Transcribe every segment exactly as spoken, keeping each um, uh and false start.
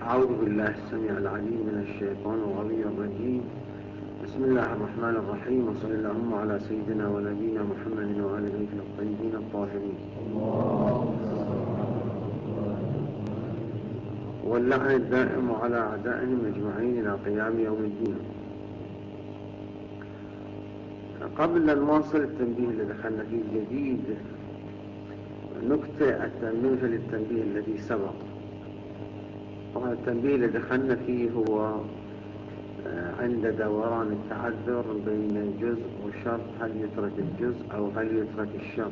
أعوذ بالله السميع العليم من الشيطان الغوي الرجيم. بسم الله الرحمن الرحيم، وصلى اللهم على سيدنا ونبينا محمد وعلى آله الطيبين الطاهرين، واللعن الدائم على أعدائهم أجمعين إلى قيام يوم الدين. قبل أن نواصل التنبيه اللي دخلنا فيه الجديد، نكتة التنبيه للتنبيه الذي سبق. طبعا التنبيه اللي دخلنا فيه هو عند دوران التعذر بين الجزء والشرط، هل يترك الجزء أو هل يترك الشرط،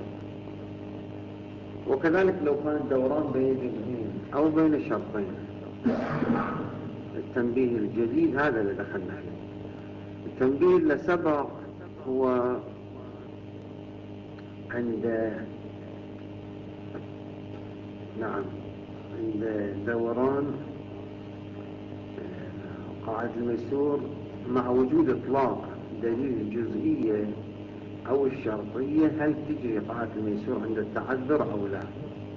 وكذلك لو كان الدوران بين جزئين أو بين شرطين. التنبيه الجديد هذا اللي دخلنا فيه. التنبيه اللي سبق هو عند نعم عند دوران قاعدة الميسور مع وجود إطلاق دليل الجزئية أو الشرطية، هل تجري قاعدة الميسور عند التعذر أو لا؟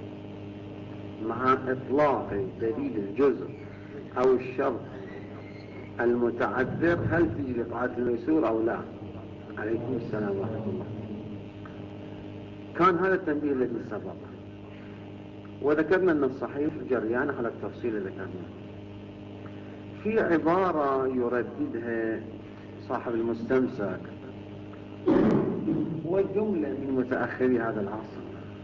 مع إطلاق دليل الجزء أو الشرط المتعذر، هل تجري قاعدة الميسور أو لا؟ عليكم السلام ورحمة الله. كان هذا التنبيه الذي سبق، وذكرنا أن الصحيح جريان على التفصيل اللي ذكرناه. في عبارة يرددها صاحب المستمسك وجملة من متأخري هذا العصر،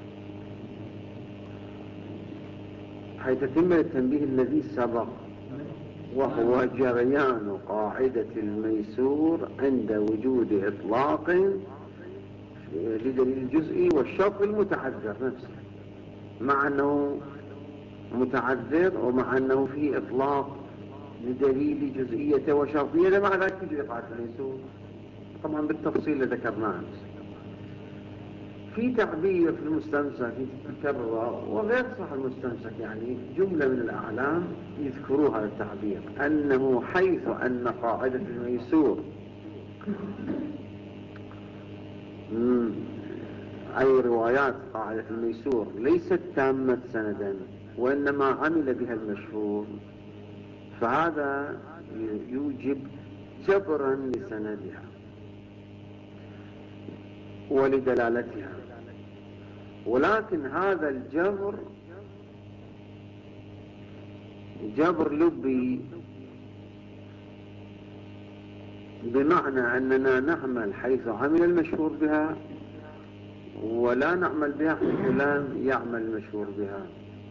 حيث تتم التنبيه الذي سبق، وهو جريان قاعدة الميسور عند وجود إطلاق لدليل الجزئي والشرط المتعذر نفسه، مع أنه متعذر ومع أنه في إطلاق لدليل جزئية وشرطية، مع ذلك تجري قاعدة الميسور طبعا بالتفصيل اللي ذكرناه. في تعبير في المستمسك يتكرر وغير صح المستمسك، يعني جملة من الأعلام يذكروا هذا التعبير، أنه حيث أن قاعدة الميسور أي روايات قاعدة الميسور ليست تامة سندا وإنما عمل بها المشهور، فهذا يوجب جبرا لسندها ولدلالتها، ولكن هذا الجبر جبر لبي، بمعنى أننا نعمل حيث عمل المشهور بها ولا نعمل بها حيث لم يعمل المشهور بها.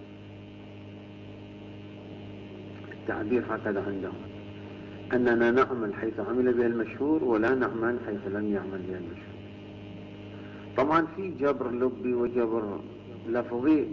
التعبير هكذا عندهم، أننا نعمل حيث عمل بها المشهور ولا نعمل حيث لم يعمل بها المشهور. طبعا في جبر لبي وجبر لفظي،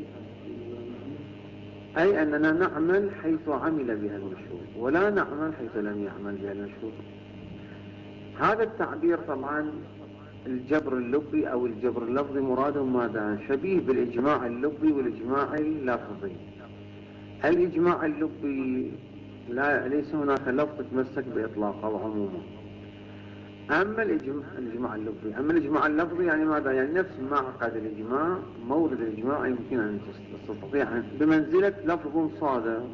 أي أننا نعمل حيث عمل بها المشهور ولا نعمل حيث لم يعمل بها المشهور. هذا التعبير طبعا الجبر اللبي أو الجبر اللفظي مرادهم ماذا؟ شبيه بالإجماع اللبي والإجماع اللفظي. الإجماع اللبي لا ليس هناك لفظ تمسك بإطلاقه وعمومه، أما الإجماع اللفظي أما الإجماع اللفظي يعني ماذا؟ يعني نفس معقد الإجماع، مورد الإجماع يمكن أن تستطيع بمنزلة لفظ صادر.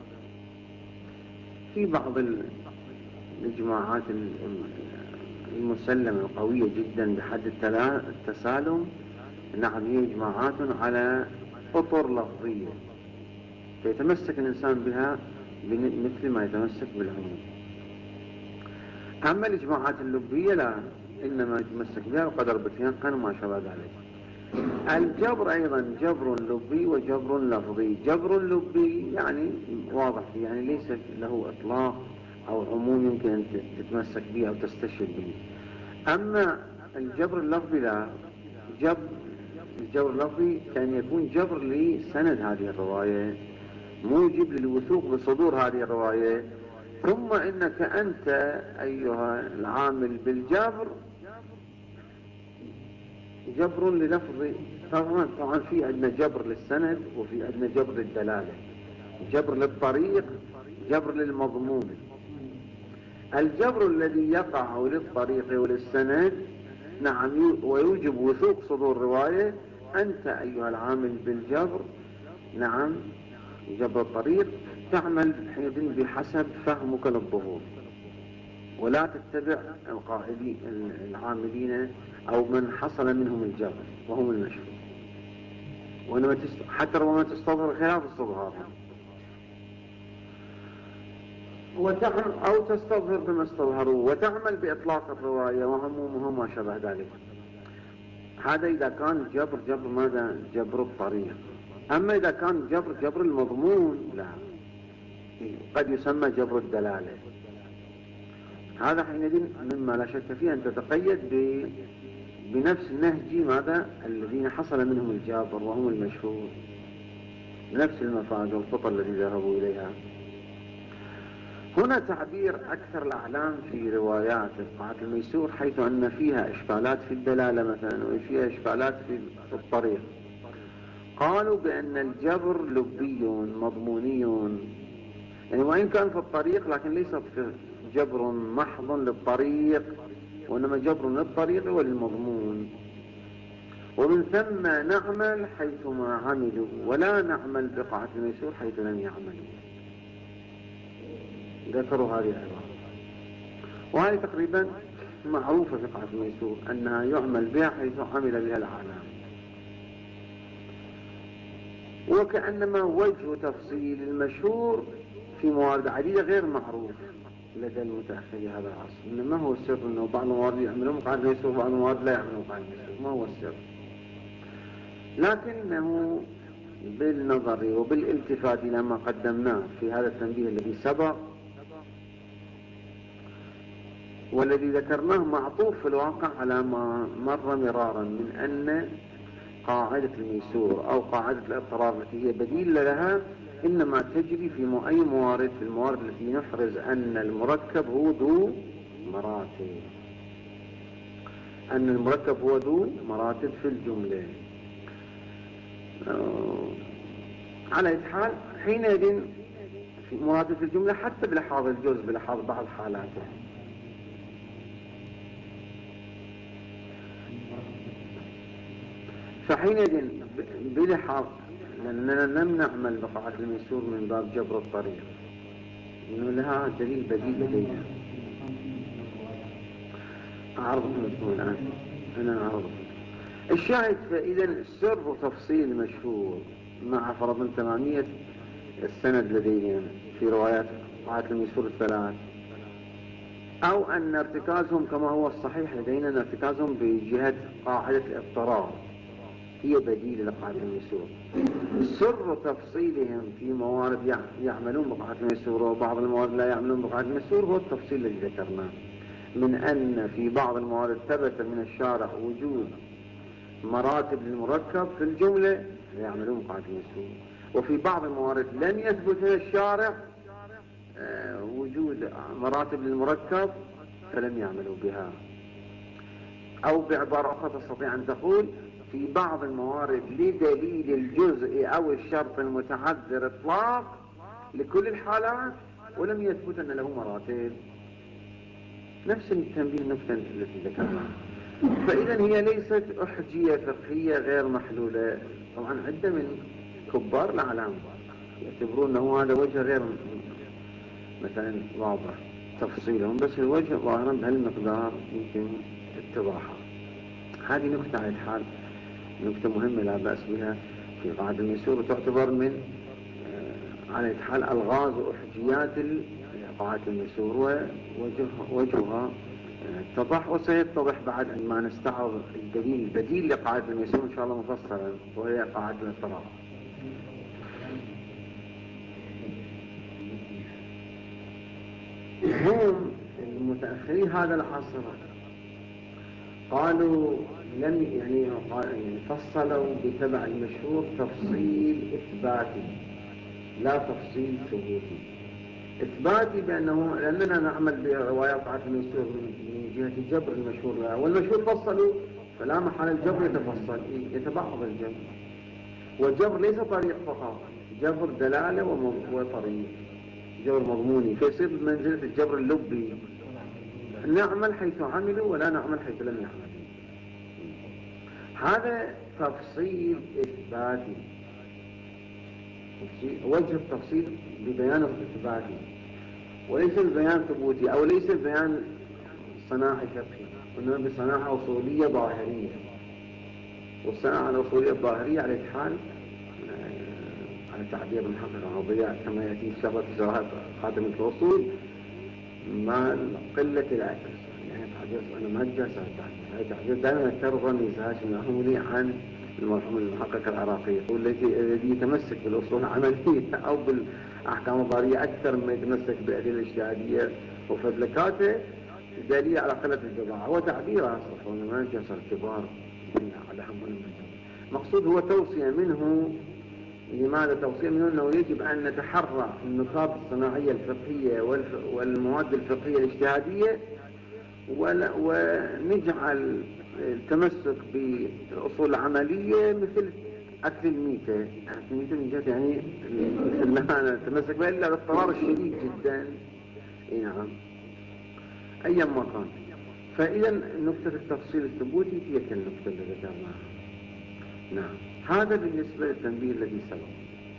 في بعض الإجماعات المسلمة القوية جدا بحد التسالم، نعم هي إجماعات على أطر لفظية فيتمسك الإنسان بها مثل ما يتمسك بالعموم. أما الإجماعات اللبية لا، إنما يتمسك بها بقدر بتيقن وما شابه ذلك. الجبر أيضا جبر لبي وجبر لفظي. جبر لبي يعني واضح، يعني ليس له إطلاق أو عموم يمكن أن تتمسك به أو تستشهد به. أما الجبر اللفظي لا، جبر الجبر اللفظي كان يكون جبر لسند هذه الرواية، موجب للوثوق بصدور هذه الرواية، ثم إنك أنت أيها العامل بالجبر جبر للفظ. طبعا طبعا في عندنا جبر للسند وفي عندنا جبر للدلالة، جبر للطريق، جبر للمضمون. الجبر الذي يقع للطريق وللسند نعم ويوجب وثوق صدور رواية، أنت أيها العامل بالجبر نعم جبر الطريق تعمل حينئذ بحسب فهمك للظهور، ولا تتبع القائلين العاملين أو من حصل منهم الجبر وهم المشهور، وإنما تست... حتى ربما تستظهر خلاف استظهارهم، وتعمل أو تستظهر بما استظهروا وتعمل بإطلاق الرواية وهمومهم ما شابه ذلك. هذا إذا كان جبر جبر ماذا؟ جبر الطريق. أما إذا كان جبر جبر المضمون لا، قد يسمى جبر الدلالة. هذا حينئذ مما لا شك فيه أن تتقيد ب... بنفس نهج ماذا؟ الذين حصل منهم الجابر وهم المشهور، نفس المفاد والخطى الذي ذهبوا إليها. هنا تعبير أكثر الأعلام في روايات رفعة الميسور، حيث أن فيها إشكالات في الدلالة مثلا وفيها إشكالات في الطريق. قالوا بأن الجبر لبي مضموني، يعني وإن كان في الطريق لكن ليس جبر محض للطريق، وإنما جبر للطريق وللمضمون. ومن ثم نعمل حيثما عملوا ولا نعمل بقعة الميسور حيث لم يعملوا. ذكروا هذه العبارة، وهذه تقريبا معروفة في قاعدة الميسور أنها يعمل بها حيث عمل بها العالم. وكأنما وجه تفصيل المشهور في موارد عديدة غير معروف لدى المتأخر هذا العصر. إنما هو السر أنه بعض الموارد يعملون قاعدة الميسور وبعض الموارد لا يعملون قاعدة الميسور، ما هو السر؟ لكنه بالنظر وبالالتفات إلى ما قدمناه في هذا التنبيه الذي سبق والذي ذكرناه معطوف في الواقع على ما مر مرارا من أن قاعدة الميسور أو قاعدة الاضطرار التي هي بديل لها إنما تجري في أي موارد، في الموارد التي نحرز أن المركب هو ذو مراتب، أن المركب هو ذو مراتب في الجملة. على أي حال حينئذ في مراتب في الجملة حتى بلحاظ الجزء بلحاظ بعض حالاته. فحينئذ بلحاظ لأننا لم نعمل بقاعة الميسور من باب جبر الطريق، إنه لها دليل بديل لدينا. أعرضكم لكم الآن، أنا أعرضكم الشاهد. فإذا سر تفصيل مشهور مع فرض تمامية السند لديهم في روايات قاعة الميسور الثلاث، أو أن ارتكازهم كما هو الصحيح لدينا أن ارتكازهم بجهة قاعدة الاضطرار هي بديل لقاعدة الميسور. سر تفصيلهم في موارد يعملون بقاعدة الميسور وبعض الموارد لا يعملون بقاعدة الميسور هو التفصيل الذي ذكرناه، من أن في بعض الموارد ثبت من الشارع وجود مراتب للمركب في الجملة يعملون بقاعدة الميسور، وفي بعض الموارد لم يثبت من الشارع وجود مراتب للمركب فلم يعملوا بها. أو بعبارة أخرى تستطيع أن تقول في بعض الموارد لدليل الجزء أو الشرط المتعذر إطلاق لكل الحالات ولم يثبت أن له مراتب. نفس التنبيه النقطة التي ذكرناها. فإذا هي ليست أحجية فقهية غير محلولة. طبعا عدة من كبار الأعلام يعتبرون أنه هذا وجه غير مثلا واضح تفصيلهم، بس الوجه ظاهرا بهالمقدار يمكن اتضاحه. هذه نقطة على الحال، نقطة مهمة لا بأس بها في قاعدة الميسور، وتعتبر من على الحال ألغاز وأحجيات قاعدة الميسور، ووجهها اتضح وسيتضح بعد عندما نستعرض الدليل البديل لقاعدة الميسور إن شاء الله مفصلا، وهي قاعدة الاضطرار. هم المتأخرين هذا العصر قالوا لم يعني فصلوا بتبع المشهور تفصيل إثباتي لا تفصيل ثبوتي. إثباتي بأنه لأننا نعمل بروايات قاعدة الميسور من جهة الجبر المشهور لها، والمشهور فصلوا فلا محل الجبر يتفصل يتبعض الجبر، والجبر ليس طريق فقط، جبر دلالة وطريق، جبر مضموني، فيصير بمنزلة الجبر اللبي، نعمل حيث عملوا ولا نعمل حيث لم يعملوا. هذا تفصيل إثباتي. وجه التفصيل ببيان اثباتي وليس البيان ثبوتي، أو ليس البيان صناعي فقهي، وإنما بصناعة أصولية ظاهرية. والصناعة الأصولية الظاهرية على الحال على تعبير المحقق الربيع كما يأتي في شرط جواهر خاتمة الأصول مع قلة العكس، يعني تعبير أنا ما أتجاسس هذا التعبير، دائما أكثر نزاج معمولي عن المرحوم المحقق العراقي، يقول الذي يتمسك بالأصول العملية أو بالأحكام الظاهرية أكثر مما يتمسك بالأدلة الاجتهادية وفدلكاته دليل على قلة الجماعة. هو تعبيره أصلا ما أتجاسس الكبار على حمل مقصود هو توصية منه. لماذا توصية منه؟ أنه يجب أن نتحرى النصاب الصناعية الفقهية والمواد الفقهية الاجتهادية، ونجعل التمسك بالأصول العملية مثل أكل الميتة. أكل الميتة من جهة يعني مثل لا نتمسك بها إلا باضطرار الشديد جدا. نعم أيا ما كان. فإذا نقطة التفصيل الثبوتي تلك النقطة التي ذكرناها. نعم هذا بالنسبة للتنبيه الذي سبق.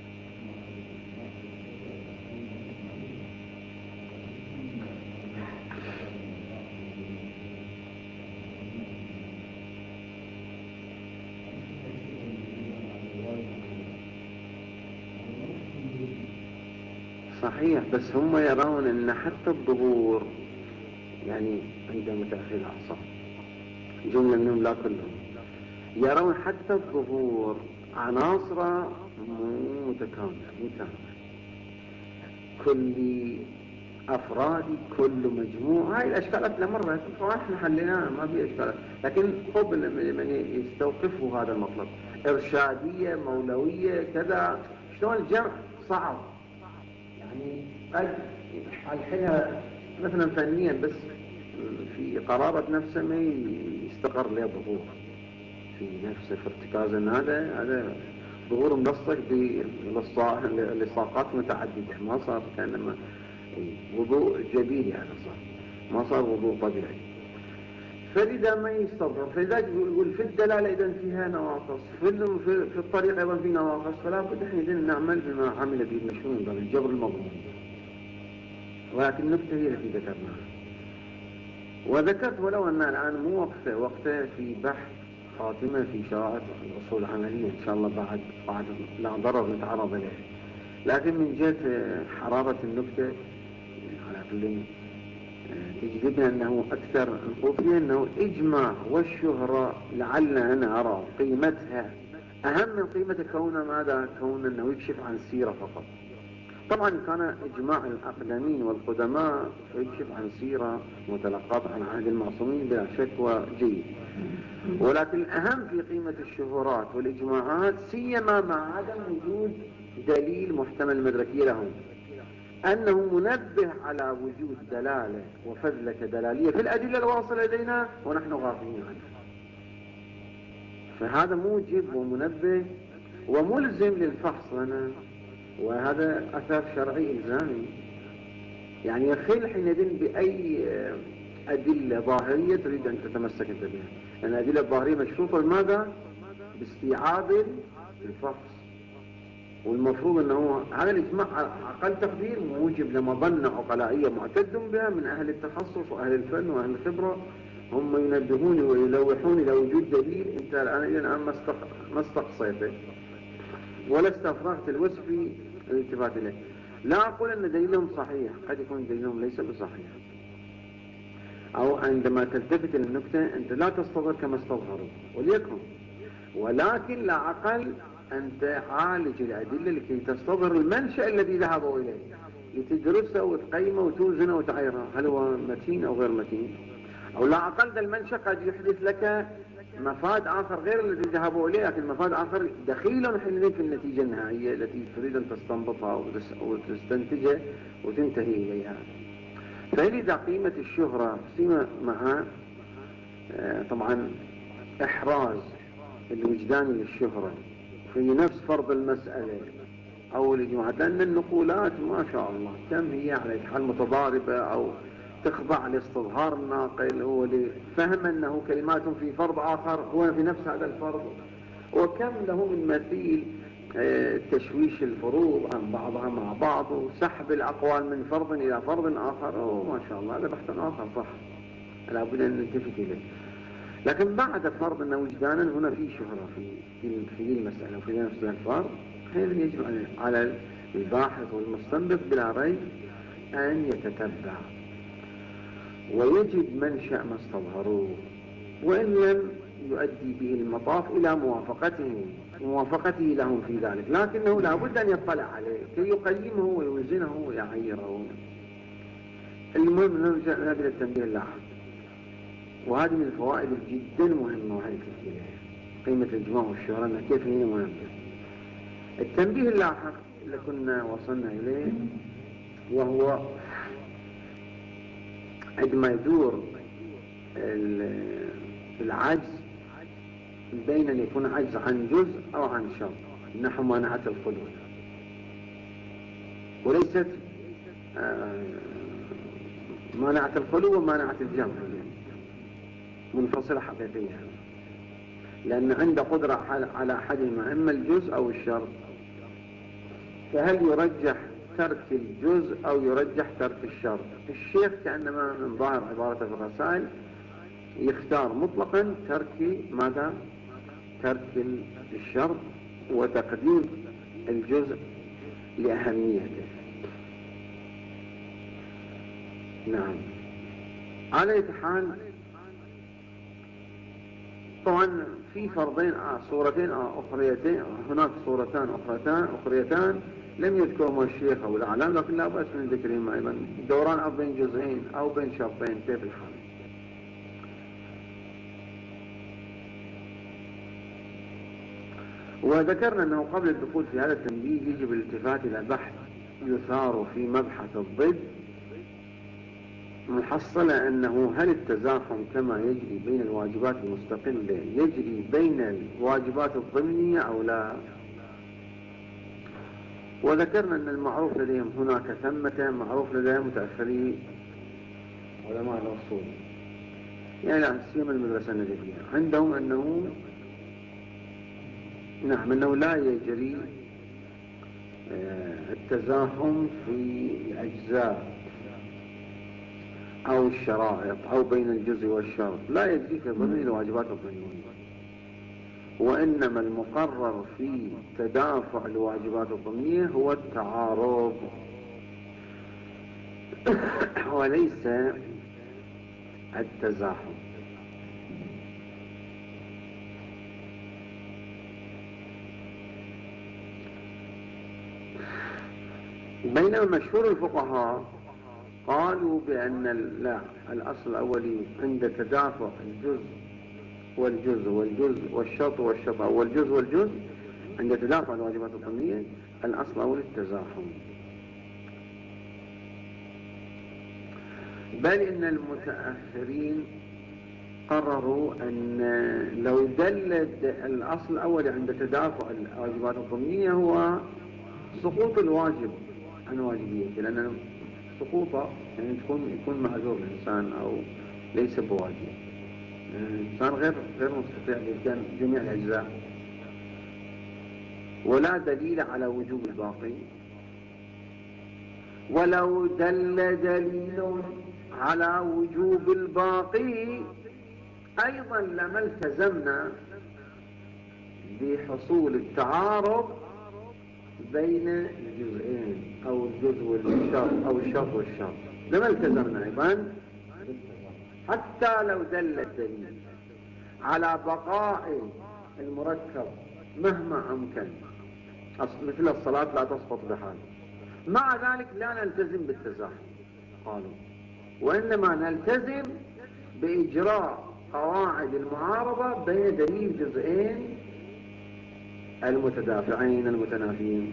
صحيح، بس هم يرون أن حتى الظهور يعني عند متأخر الأعصاب جملة منهم لا كلهم يرون حتى الظهور عناصر مو متكاملة متكاملة كل أفراد كل مجموعة. هاي الأشكالات لمرة احنا حليناها ما في أشكالات، لكن خب من يستوقفوا هذا المطلب إرشادية مولوية كذا شلون الجمع صعب. يعني قد الحلها مثلا فنيا بس في قرارة نفسه ما يستقر له ظهور في نفسه في ارتكازا. هذا هذا ظهور ملصق بلصاقات متعددة ما صار كأنما وضوء جديد يعني صار ما صار وضوء طبيعي. فلذا ما يستظهر. فلذلك يقول في الدلالة إذا فيها نواقص، في في الطريق أيضا في نواقص، فلا بد احنا نعمل بما عمل به المشهور من الجبر المضمون. ولكن النقطة هي التي ذكرناها وذكرت، ولو أن الآن مو وقته وقته في بحث خاتمة في شرائط الأصول العملية إن شاء الله بعد بعد لا ضرر نتعرض له، لكن من جهة حرارة النقطة على كل تجذبنا أنه أكثر نقول فيها أنه إجماع والشهرة لعل أنا أرى قيمتها أهم من قيمة كونه ماذا كون أنه يكشف عن السيرة فقط. طبعا كان إجماع الأقدمين والقدماء يكشف عن سيرة متلقاة عن عهد المعصومين بلا شك وجيد، ولكن الأهم في قيمة الشهورات والإجماعات سيما مع عدم وجود دليل محتمل المدركية لهم أنه منبه على وجود دلالة وفذلة دلالية في الأدلة الواصلة لدينا ونحن غافلين عنها. فهذا موجب ومنبه وملزم للفحص لنا، وهذا أثر شرعي إلزامي. يعني يخل حينئذ بأي أدلة ظاهرية تريد أن تتمسك أنت بها، لأن الأدلة الظاهرية مشروطة لماذا؟ باستيعاب الفحص. والمفروض أنه هذا الإجماع أقل تقدير موجب لمظنة عقلائية معتد بها من أهل التخصص وأهل الفن وأهل الخبرة، هم ينبهون ويلوحون إلى وجود دليل أنت الآن الآن ما استقصيته ولا استفرغت الوسع في الالتفات إليه. لا أقول أن دليلهم صحيح، قد يكون دليلهم ليس بصحيح، أو عندما تلتفت للنكتة أنت لا تستظهر كما استظهروا وليكن، ولكن لا أقل أن تعالج الأدلة لكي تستظهر المنشأ الذي ذهبوا إليه، لتدرسه وتقيمه وتوزنه وتعيره هل هو متين أو غير متين، أو لا أقل المنشأ قد يحدث لك مفاد آخر غير الذي ذهبوا إليه، لكن مفاد آخر دخيل حينئذ في النتيجة النهائية التي تريد أن تستنبطها وتستنتجها وتنتهي إليها. فلذا قيمة الشهرة قيمة مع طبعا إحراز الوجدان للشهرة في نفس فرض المسألة أو الإجماع، لأن النقولات ما شاء الله كم هي على حال متضاربة أو تخضع لاستظهار الناقل ولفهم أنه كلمات في فرض آخر هو في نفس هذا الفرض، وكم له من مثيل تشويش الفروض عن بعضها مع بعض وسحب الأقوال من فرض إلى فرض آخر. أوه ما شاء الله هذا بحث آخر صح، لا بد أن نلتفت إليه. لكن بعد فرض أن وجدانا هنا في شهرة في في المسألة وفي نفس الفرض، حين يجب على الباحث والمستنبط بلا ريب أن يتتبع ويجد منشأ ما استظهروه، وإن لم يؤدي به المطاف إلى موافقته موافقته لهم في ذلك، لكنه لا بد أن يطلع عليه كي يقيمه ويوزنه ويعيره. المهم نرجع إلى التنبيه اللاحق، وهذه من الفوائد جدا مهمة وهي كثيرة، قيمة الإجماع والشهرة كيف هي مهمة. التنبيه اللاحق اللي كنا وصلنا إليه وهو عندما يدور العجز بين أن يكون عجز عن جزء أو عن شرط، نحو مانعة الخلو، وليست مانعة الخلو ومانعة الجمع منفصلة حقيقية، لأن عنده قدرة على أحدهما إما الجزء أو الشرط، فهل يرجح ترك الجزء أو يرجح ترك الشرط؟ الشيخ كأنما من ظاهر عبارة في الرسائل يختار مطلقا ترك ماذا؟ ترك الشرط وتقديم الجزء لأهميته. نعم، على أي حال طبعا في فرضين آه صورتين آه أخريتين، هناك صورتان أخريتان أخريتان لم يذكرهما الشيخ أو الأعلام، لكن لا بأس من ذكرهما أيضا، دوران أو بين جزئين أو بين شرطين كيف الحال. وذكرنا أنه قبل الدخول في هذا التنبيه يجب الالتفات إلى بحث يثار في مبحث الضد محصلة أنه هل التزاحم كما يجري بين الواجبات المستقلة يجري بين الواجبات الضمنية أو لا. وذكرنا أن المعروف لديهم هناك ثمة معروف لديهم متأخري علماء الأصول، يعني لا سيما المدرسة النجدية عندهم أنه نعم أنه لا يجري التزاحم في الأجزاء أو الشرائط أو بين الجزء والشرط، لا يجري في ضمن الواجبات الضمنية، وإنما المقرر في تدافع الواجبات الضمنية هو التعارض وليس التزاحم. بينما مشهور الفقهاء قالوا بأن لا الأصل الأولي عند تدافع الجزء والجزء والجزء والشرط والشرط أو الجزء والجزء عند تدافع الواجبات الضمنية الأصل الأولي التزاحم، بل إن المتأخرين قرروا أن لو دل الأصل الأولي عند تدافع الواجبات الضمنية هو سقوط الواجب عن واجبيته، لأن سقوطه يعني تكون يكون معذور الإنسان أو ليس بواجب، الإنسان غير غير مستطيع بإتيان جميع الأجزاء، ولا دليل على وجوب الباقي. ولو دل دليل على وجوب الباقي أيضا لما التزمنا بحصول التعارض بين الجزئين أو الجزء والشرط أو الشرط والشرط، لما التزمنا أيضا حتى لو دل الدليل على بقاء المركب مهما أمكن، مثل الصلاة لا تسقط بحال، مع ذلك لا نلتزم بالتزاحم قالوا، وإنما نلتزم بإجراء قواعد المعارضة بين دليل جزئين المتدافعين المتنافيين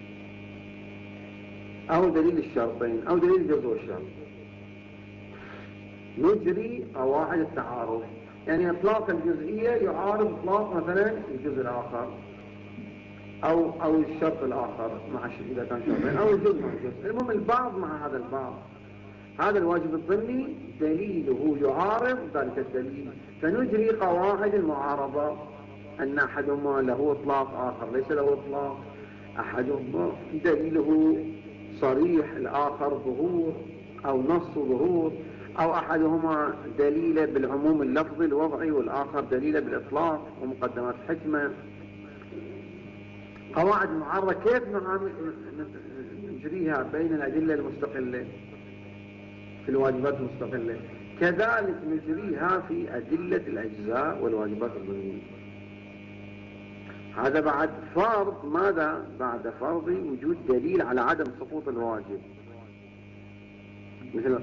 أو دليل الشرطين أو دليل الجزء والشرط، نجري قواعد التعارض، يعني إطلاق الجزئية يعارض إطلاق مثلا الجزء الآخر أو أو الشرط الآخر مع إذا كان شرطين أو الجزء مع الجزء، المهم البعض مع هذا البعض. هذا الواجب الضمني دليله يعارض ذلك الدليل، فنجري قواعد المعارضة أن أحدهما له إطلاق آخر ليس له إطلاق، أحدهما دليله صريح الآخر ظهور أو نص ظهور، أو أحدهما دليل بالعموم اللفظي الوضعي والآخر دليل بالإطلاق ومقدمات حكمة. قواعد معارضة كيف نجريها بين الأدلة المستقلة في الواجبات المستقلة، كذلك نجريها في أدلة الأجزاء والواجبات الضمنية. هذا بعد فرض ماذا؟ بعد فرض وجود دليل على عدم سقوط الواجب، مثل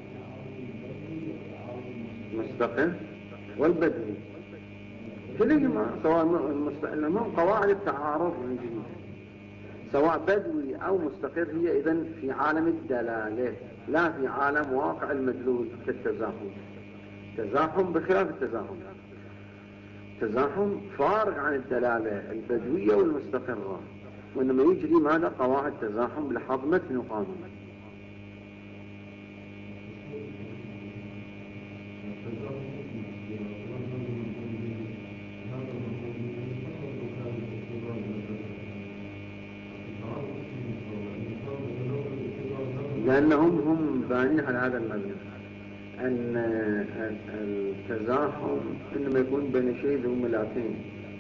مستقل والبدوي كلهما سواء من قواعد التعارض الانجليزي سواء بدوي أو مستقر، هي إذن في عالم الدلالة لا في عالم واقع المدلول كالتزاحم. تزاحم بخلاف التزاحم، تزاحم فارغ عن الدلالة البدوية والمستقرة، وإنما يجري ماذا؟ قواعد تزاحم لحظ متن وقانون. لأنهم هم بانين على هذا المبنى أن التزاحم إنما يكون بين شيء ذو ملاكين،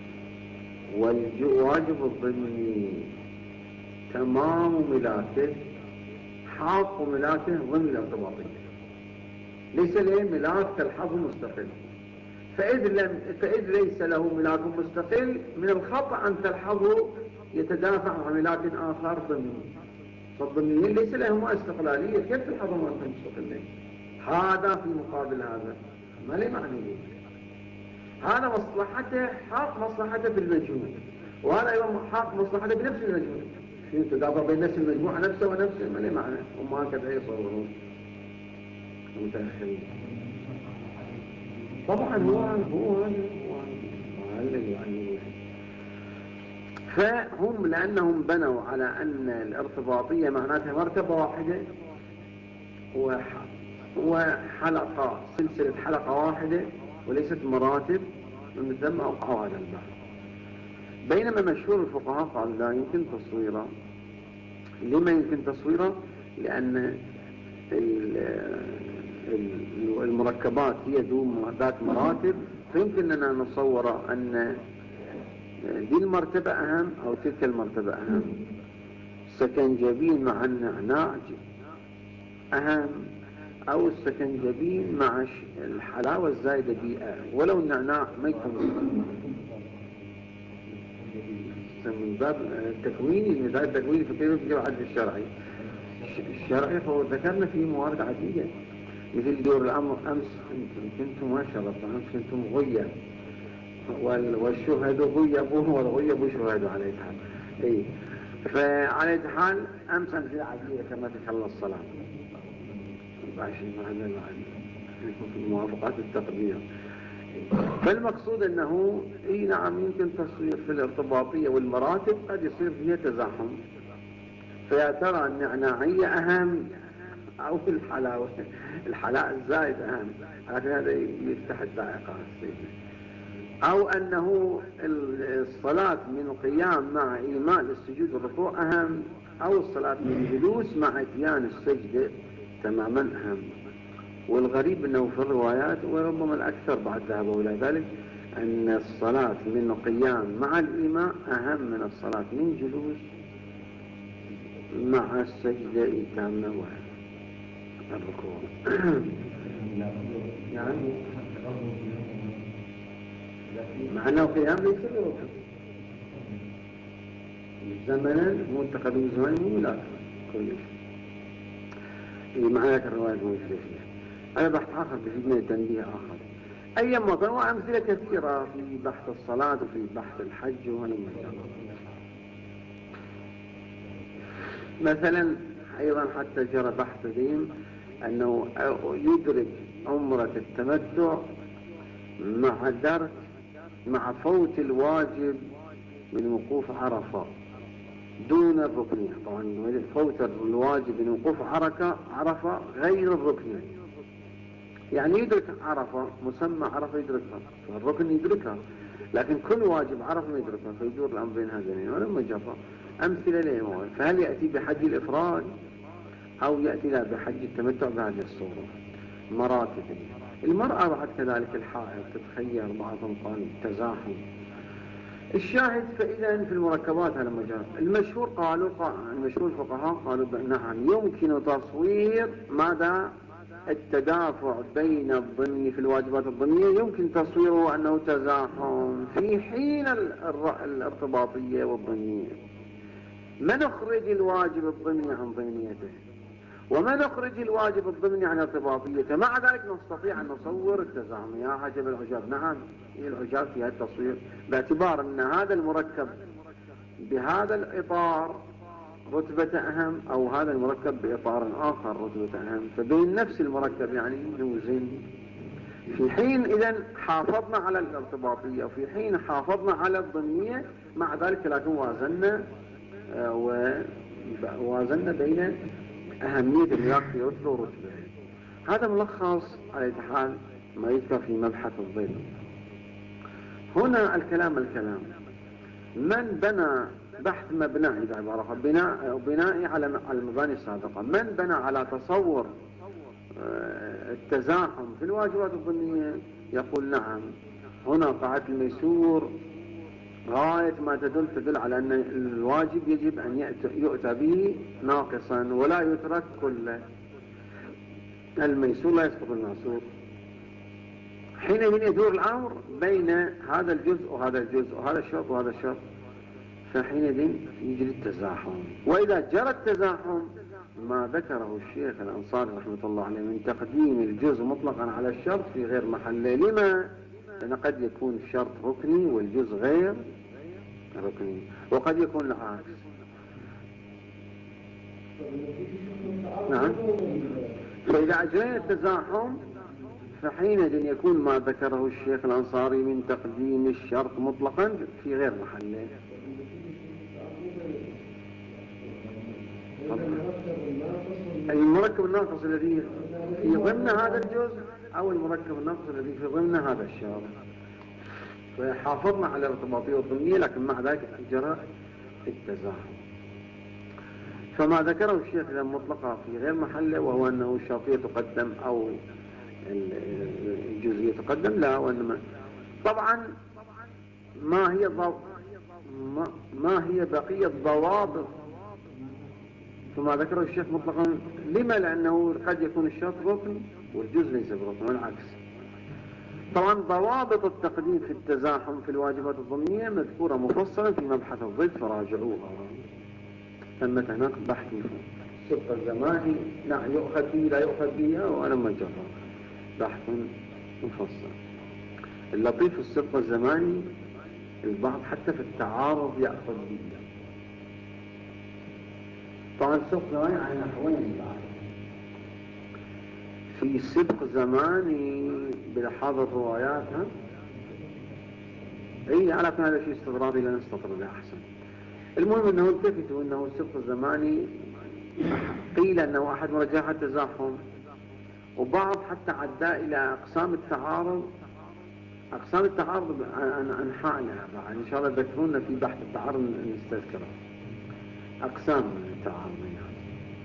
والواجب الضمني تمام ملاكه حاق ملاكه ضمن الارتباطية، ليس له ملاك كالحظ مستقل. فإذ, لم فإذ ليس له ملاك مستقل من الخطأ أن تلحظه يتدافع مع ملاك آخر ضمني، فالضمنيين ليس لهم استقلالية، كيف تلحظهم أنتم مستقلين؟ هذا في مقابل هذا ما لي معنى، هذا مصلحته حق مصلحته في المجموع، وهذا أيضا حق مصلحته بنفس المجموع، في تدافع بين نفس المجموعة نفسه ونفسه ما لي معنى، هم هكذا يصورون المتأخرين. طبعا هو هو هو اللي يعني فهم لأنهم بنوا على أن الارتباطية معناتها مرتبة واحدة وحلقة سلسلة حلقة واحدة وليست مراتب، من ثم أوقعوا هذا البحث. بينما مشهور الفقهاء قالوا لا يمكن تصويره. لما يمكن تصويره؟ لأن المركبات هي ذات مراتب، فيمكن أننا نصور أن دي المرتبة أهم أو تلك المرتبة أهم. السكنجبين مع النعناع أهم، أو السكنجبين مع الحلاوة الزايدة بيئة، ولو النعناع ما يكون من باب التكويني، من باب التكويني فكيف يجب عدل الشرعي. الشرعي فهو ذكرنا فيه موارد عديدة، مثل دور الأمر أمس كنتم ما شاء الله أمس كنتم غيّة والشهد غيبوه والغيبوا شهدوا على الحال. اي فعلى الحال أمس أمثلة عديدة كما تخلى الصلاة باشي معنا في موافقات التقدير. فالمقصود أنه اي نعم يمكن تصوير في الارتباطية والمراتب قد يصير فيها تزاحم، فيا ترى النعناعية أهم أو الحلاوة الحلاء الزائد أهم، لكن هذا يفتح الذائقة السيدة. أو أنه الصلاة من قيام مع إيمان السجود والركوع أهم، أو الصلاة من جلوس مع اتيان السجدة تماما أهم. والغريب أنه في الروايات وربما الأكثر بعد ذهبوا إلى ذلك أن الصلاة من قيام مع الإيماء أهم من الصلاة من جلوس مع السجدة تامة والركوع. يعني مع أنه قيام ليس بركوع زمنا متخذ زمان مو لا كلش معنى الرواية موجودة فيها. هذا بحث آخر بجدنا تنبيه آخر. أيما كان وأمثلة كثيرة في بحث الصلاة وفي بحث الحج وهلم مثلا. أيضا حتى جرى بحث دين أنه يدرك عمرة التمتع مع درك مع فوت الواجب من وقوف عرفة دون الركنية. طبعا فوت الواجب من وقوف عركة عرفة غير الركنية، يعني يدرك عرفة مسمى عرفة يدركها، الركن يدركها، لكن كل واجب عرف ما يدركه فيدور الأمر بين هذين ولما جرى أمثلة لهم. فهل يأتي بحج الإفراد أو يأتي لا بحج التمتع بهذه الصورة؟ مراتب. المرأة بعد كذلك الحائض تتخير، بعضهم قال التزاحم. الشاهد فإذا في المركبات على مجال المشهور قالوا المشهور الفقهاء قالوا نعم يمكن تصوير ماذا التدافع بين الضمني في الواجبات الضمنية، يمكن تصويره أنه تزاحم في حين الارتباطية والضمنية. ما نخرج الواجب الضمني عن ضمنيته وما نخرج الواجب الضمني عن ارتباطيته، مع ذلك نستطيع أن نصور التزاحم. يا عجب العجاب. نعم العجاب في هذا التصوير باعتبار أن هذا المركب بهذا الإطار رتبة أهم أو هذا المركب بإطار آخر رتبة أهم، فبين نفس المركب يعني نوزن. في حين إذن حافظنا على الارتباطية وفي حين حافظنا على الضمنية، مع ذلك لكن وازنا ووازنا بين أهمية الملاك في رتبة ورتبة. هذا ملخص على حال ما يذكر في مبحث الظل. هنا الكلام الكلام من بنى بحث مبنى إذا عبارة بناء بنائي على المباني السابقة، من بنى على تصور التزاحم في الواجبات الضمنية يقول نعم هنا قاعدة الميسور غاية ما تدل تدل على أن الواجب يجب أن يؤتى به ناقصا ولا يترك كله. الميسور لا يسقط المعسور. حينئذ يدور الأمر بين هذا الجزء وهذا الجزء وهذا الشرط وهذا الشرط، فحينئذ يجري التزاحم. وإذا جرى التزاحم ما ذكره الشيخ الأنصاري رحمة الله عليه من تقديم الجزء مطلقا على الشرط في غير محله. لما؟ لأن قد يكون الشرط ركني والجزء غير ركني، وقد يكون العكس. نعم. فإذا أجرينا التزاحم فحينئذ يكون ما ذكره الشيخ الأنصاري من تقديم الشرط مطلقا في غير محله. المركب الناقص الذي في ضمن هذا الجزء أو المركب الناقص الذي في ضمن هذا الشرط، فحافظنا على الارتباطية والضمنية لكن مع ذلك جرى التزاحم. فما ذكره الشيخ إذا مطلقة في غير محله وهو أنه الشرطية تقدم أو الجزئية تقدم، لا وإنما طبعا ما هي ضو... ما... ما هي بقية ضوابط فما ذكره الشيخ مطلقا. لما؟ لأنه قد يكون الشرط ركن والجزء ليس بركن والعكس. طبعا ضوابط التقديم في التزاحم في الواجبات الضمنية مذكورة مفصلا في مبحث الضد فراجعوها. ثمة هناك بحث السبق الزماني نعم يؤخذ به لا يؤخذ به وأنا مجرد بحث مفصل. اللطيف في السبق الزماني البعض حتى في التعارض يأخذ به. طبعا السبق الزماني على نحوين بعد. في سبق زماني بلحاظ الروايات ها اي على كل هذا شيء استطرادي لا نستطرد احسن. المهم انه التفتوا انه السبق الزماني قيل انه احد مرجحات التزاحم، وبعض حتى عدى الى اقسام التعارض. اقسام التعارض عن انحاء لها ان شاء الله ذكرونا في بحث التعارض نستذكره اقسام التعارض يعني.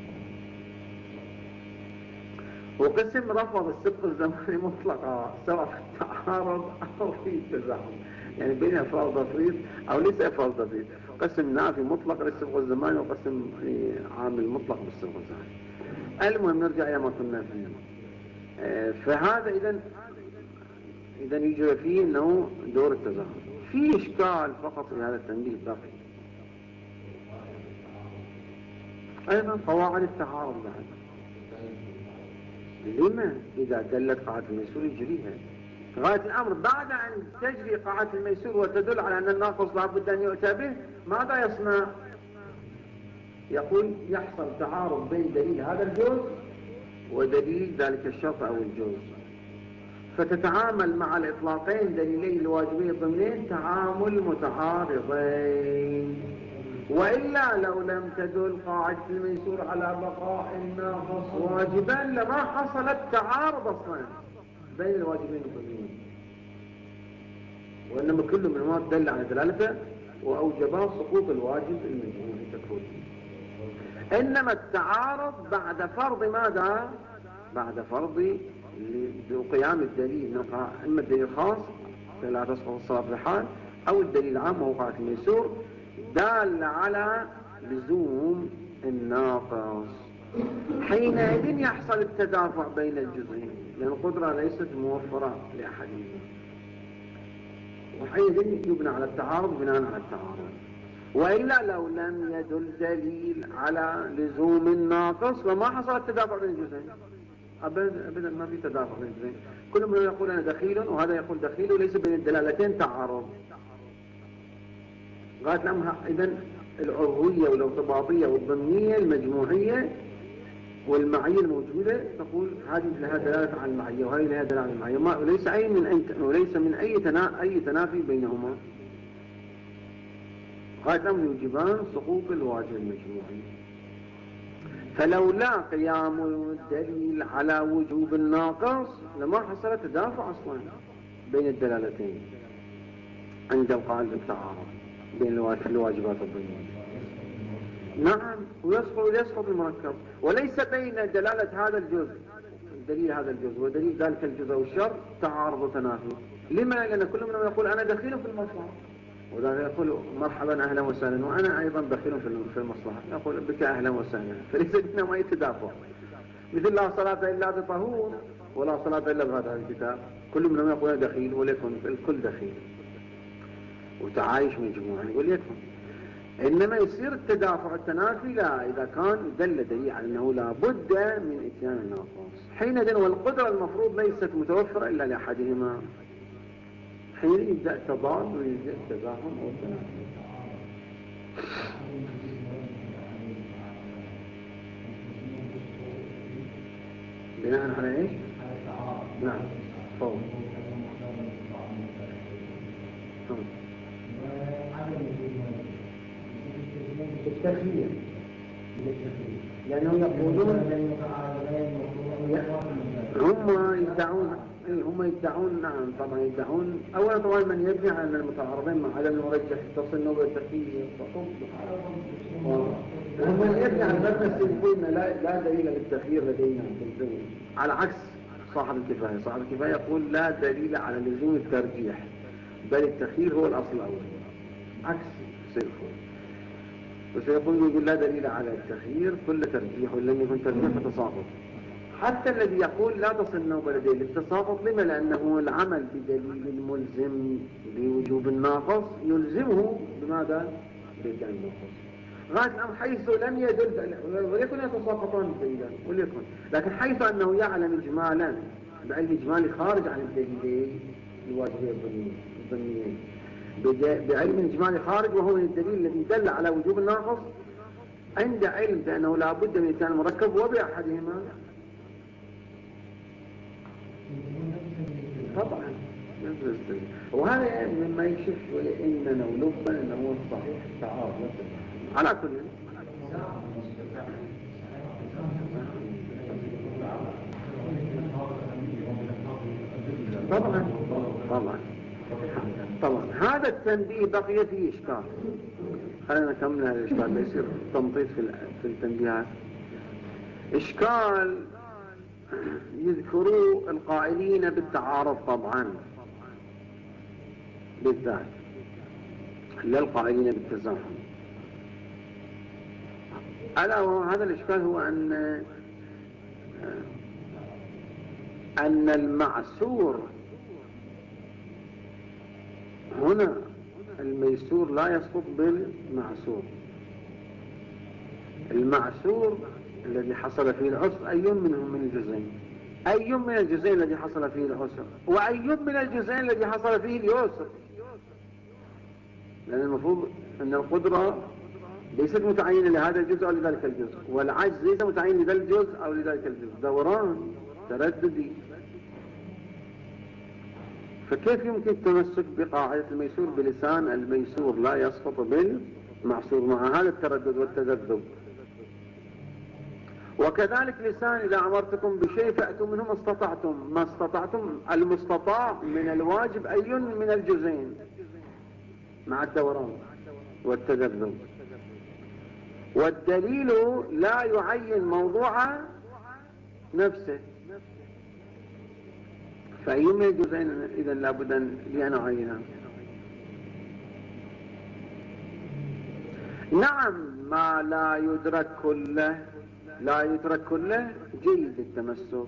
وقسم رفض السبق الزماني مطلقا سواء في التعارض او في التزاحم، يعني بين افراد تفريط او ليس افراد تفريط. قسم نافي مطلق للسبق الزماني وقسم عامل مطلق بالسبق الزماني. المهم نرجع الى ما كنا فيه. فهذا اذا اذا يجري فيه انه دور التزاحم. في اشكال فقط في هذا التنبيه باقي ايضا قواعد التعارض بعد. لما؟ إذا دلت قاعدة الميسور يجريها. غاية الأمر بعد أن تجري قاعدة الميسور وتدل على أن الناقص لابد أن يؤتى به، ماذا يصنع؟ يقول يحصل تعارض بين دليل هذا الجزء ودليل ذلك الشرط أو الجزء، فتتعامل مع الإطلاقين دليلي الواجبية الضمنين تعامل متعارضين. وإلا لو لم تدل قاعدة الميسور على بقاء الناقص واجبا لما حصل التعارض أصلا بين الواجبين الضمنين. وإنما كل منهما دل على دلالته وأوجبا سقوط الواجب المجموعي تكفيه. إنما التعارض بعد فرض ماذا؟ بعد فرض قيام الدليل، إما الدليل الخاص لا تسقط الصلاة في الحال، أو الدليل العام وقعة الميسور دال على لزوم الناقص. حينئذ يحصل التدافع بين الجزئين، لأن القدرة ليست موفرة لأحدهما، وحينئذ يبنى على التعارض بناء على التعارض. وإلا لو لم يدل دليل على لزوم الناقص لما حصل التدافع بين الجزئين. أبدا أبدا ما في تدافع بين الجزئين، كل من يقول أنا دخيل وهذا يقول دخيل، وليس بين الدلالتين تعارض. قالت لهم إذن العضوية والارتباطية والضمنية المجموعية والمعية الموجودة تقول هذه لها دلالة على المعية وهذه لها دلالة على المعية، وليس أي من أي وليس من أي تنا أي تنافي بينهما. قالت لهم يوجبان سقوط الواجب المجموعي. فلولا قيام الدليل على وجوب الناقص لما حصل تدافع أصلا بين الدلالتين عند القائل بالتعارض بين الواجبات الضمنية. نعم، ويسقط يسقط المركب، وليس بين دلالة هذا الجزء دليل هذا الجزء ودليل ذلك الجزء والشر تعارض وتنافي. لما؟ لأن كل منهم يقول أنا دخيل في المصلحة، وذلك يقول مرحبا أهلا وسهلا، وأنا أيضا دخيل في المصلحة، يقول بك أهلا وسهلا، فليس بينهما أي تدافع. مثل لا صلاة إلا بطهور ولا صلاة إلا بهذا الكتاب، كل منهم يقول دخيل وليكن الكل دخيل وتعايش مجموعي وليكن. إنما يصير التدافع التنافي لا إذا كان دل دليل على أنه لا بد من إتيان الناقص. حينئذ والقدرة المفروض ليست متوفرة إلا لأحدهما، حين يبدأ التضاد ويبدأ التزاحم أو التنافي. بناء على إيش؟ نعم فوق التخيير، لأنهم يقولون هم يدعون هم يدعون نعم طبعا يدعون أولا طبعا من يبني على المتعارضين مع عدم المرجح تصل نوبة التخيير ومن يبني على المبنى يقول لا لا دليل للتخيير لدينا في الزمن، على عكس صاحب الكفاية. صاحب الكفاية يقول لا دليل على لزوم الترجيح بل التخيير هو الأصل الأول، عكس سيفون. وسيقول يقول لا دليل على التخيير كل ترجيح ولم يكن ترجيح فتساقط. حتى الذي يقول لا تصل النوبة لديه للتساقط، لما؟ لأنه العمل بدليل ملزم بوجوب الناقص يلزمه بماذا؟ بإتيان الناقص. غاية الأمر حيث لم يدل وليكن يتساقطان دليلا وليكن، لكن حيث أنه يعلم إجمالا بعلم إجمالي خارج عن الدليلين الواجبين الضمنيين بعلم إجمالي خارج وهو الدليل الذي دل على وجوب الناقص، عند علم بأنه لا بد من إتيان المركب وبأحدهما طبعا. وهذا مما يكشف إننا ولبا أنه هو الصحيح التعارض على كل طبعا طبعا طبعا. هذا التنبيه بقي فيه إشكال، خلينا نكمل هذا الإشكال بيصير تمطيط في التنبيهات. إشكال يذكروا القائلين بالتعارض طبعا بالذات، لا القائلين بالتزاحم. ألا هذا الإشكال هو أن أن المعسور هنا الميسور لا يسقط بالمعسور. المعسور الذي حصل فيه العسر أي منهم من الجزئين، أي من الجزئين الذي حصل فيه العسر وأي من الجزئين الذي حصل فيه اليسر، لأن المفروض أن القدرة ليست متعينة لهذا الجزء أو لذلك الجزء، والعجز ليس متعين لذلك الجزء أو لذلك الجزء، دوران ترددي. فكيف يمكن التمسك بقاعدة الميسور بلسان الميسور لا يسقط بالمعسور مع هذا التردد والتذبذب؟ وكذلك لسان إذا أمرتكم بشيء فأتوا منه ما استطعتم. ما استطعتم المستطاع من الواجب أي من الجزئين مع الدوران والتذبذب. والدليل لا يعين موضوع نفسه، فأي من الجزئين إذن لابد لأن أعينها. نعم ما لا يدرك كله، لا يدرك كله جيد للتمسك،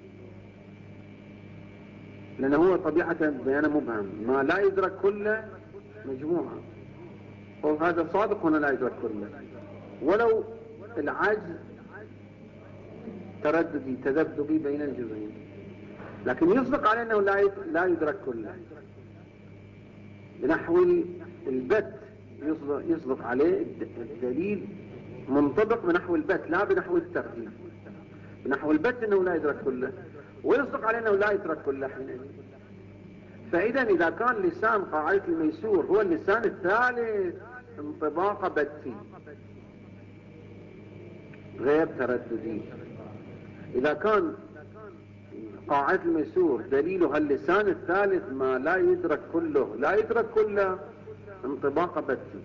لأنه هو طبيعة بيان مبهم. ما لا يدرك كله مجموعة، وهذا صادق هنا لا يدرك كله، ولو العجز ترددي تذبذبي بين الجزئين، لكن يصدق على أنه لا يدرك كله. بنحو البت يصدق عليه الدليل منطبق بنحو البت لا بنحو الترتيب. بنحو البت أنه لا يدرك كله، ويصدق عليه أنه لا يدرك كله حينئذ. فإذا إذا كان لسان قاعدة الميسور هو اللسان الثالث انطباق بتي غير ترددي، إذا كان قاعدة الميسور دليلها اللسان الثالث ما لا يدرك كله، لا يدرك كله انطباق بتي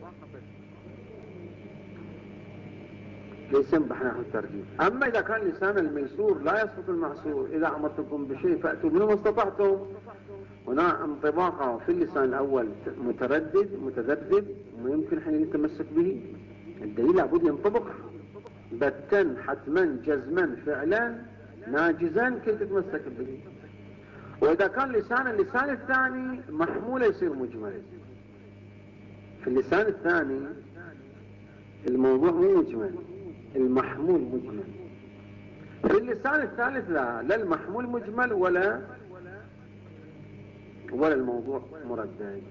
ليس بنحو الترجيح. أما إذا كان لسان الميسور لا يسقط المعسور، إذا أمرتكم بشيء فأتوا منه ما استطعتم، هنا انطباق في اللسان الأول متردد متذبذب ويمكن حين يتمسك به. الدليل لابد ينطبق بتا حتما جزما فعلا ناجزا كي تتمسك به. وإذا كان لسان اللسان الثاني محمول يصير مجمل. في اللسان الثاني الموضوع مو مجمل، المحمول مجمل. في اللسان الثالث لا، لا المحمول مجمل ولا ولا الموضوع مردد.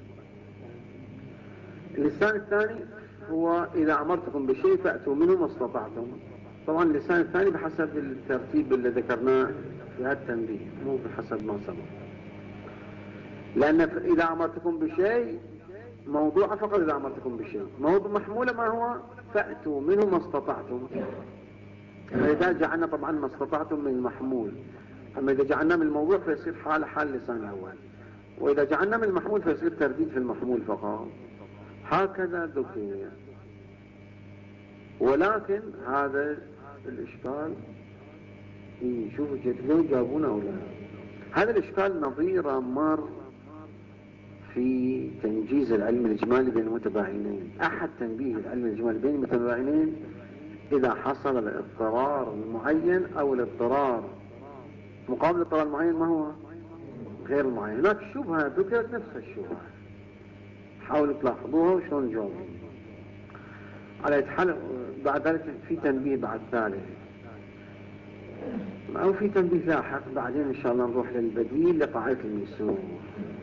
اللسان الثاني هو إذا أمرتكم بشيء فأتوا منه ما استطعتم. طبعا اللسان الثاني بحسب الترتيب اللي ذكرناه في هذا التنبيه، مو بحسب ما سبق، لأن إذا أمرتكم بشيء موضوع فقط. إذا أمرتكم بشيء موضوع محمولة ما هو فأتوا منه ما استطعتم. فإذا جعلنا طبعا ما استطعتم من المحمول، أما إذا جعلنا من الموضوع فيصير حال حال لسان الأول، وإذا جعلنا من المحمول فيصير ترديد في المحمول فقط. هكذا ذكر. ولكن هذا الإشكال شوفوا ليه جابونا أو لا. هذا الإشكال نظير مر في تنجيز العلم الإجمالي بين المتباينين. أحد تنبيه العلم الإجمالي بين المتباينين إذا حصل الاضطرار المعين أو الاضطرار مقابل الاضطرار المعين ما هو غير المعين. هناك شبهة ذكرت نفس الشبهة، حاولوا تلاحظوها وشون نجاوب على يتحل. بعد ذلك في تنبيه بعد ثالث أو في تنبيه لاحق بعدين إن شاء الله نروح للبديل لقاعدة الميسور.